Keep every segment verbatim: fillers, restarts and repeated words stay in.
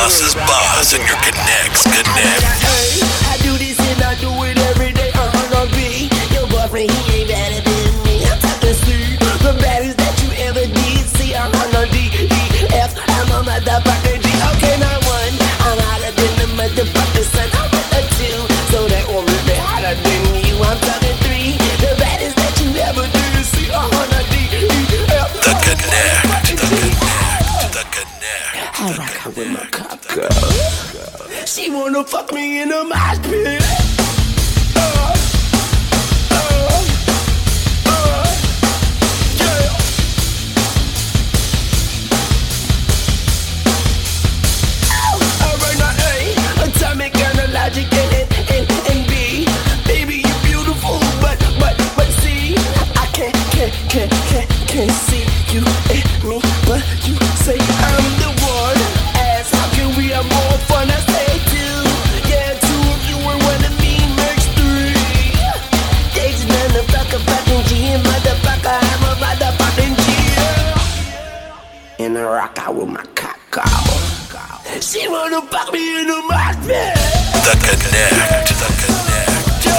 boss is boss, and your connects connect. I do this and I do it every day. I'm gonna be your boyfriend, he ain't better than me. I'm talking sweet, the baddest that you ever did. See, I'm on a D E F, I'm a motherfucking G. Okay, now one, I'm hotter than the motherfucking sun. I'm a two, so that will make me hotter than you. I'm talking three, the baddest that you ever did. See, I'm on a D E F. The connect, the connect, the connect. I rock her with my cock girl. She wanna fuck me in a mosh pit. Uh, uh, uh, yeah. Alright, now A, atomic analogic, and, and, and B, baby you're beautiful, but, but, but C, I can't, can't, can't, can't, can't see you and me, but you say I'm the one. Ask how can we have more fun? I say two, yeah, two of you and one of me makes three. Days motherfucker, fucking G, and motherfucker, I'm a motherfucking G. And I rock out with my cock out. She wanna fuck me in the mosh pit. The connect, the connect, the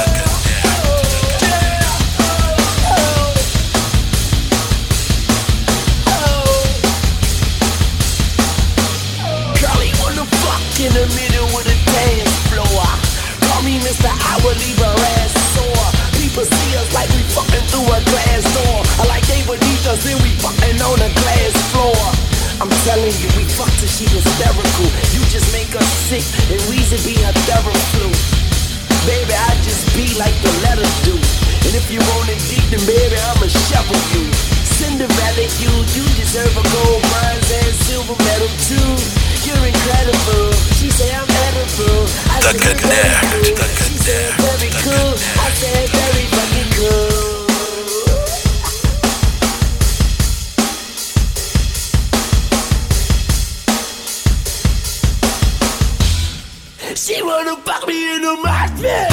connect. Girlie wanna fuck in the middle with a dance floor. Call me Mister I will leave her ass sore. People see us like we fucking through a glass door. I like they would need us and we fucking on a glass floor. I'm telling you, we fucked till she was hysterical. You just make us sick and Weezy be a therapy. Baby, I just be like the letters do. And if you want it deep, then baby, I'ma shovel you. Cinderella, you, you deserve a gold, bronze, and silver medal too. You're incredible. She say I'm edible. I The say connect, very cool. the She said connect, very the cool. connect. I said very fucking cool. She wanna fuck me in the mosh pit.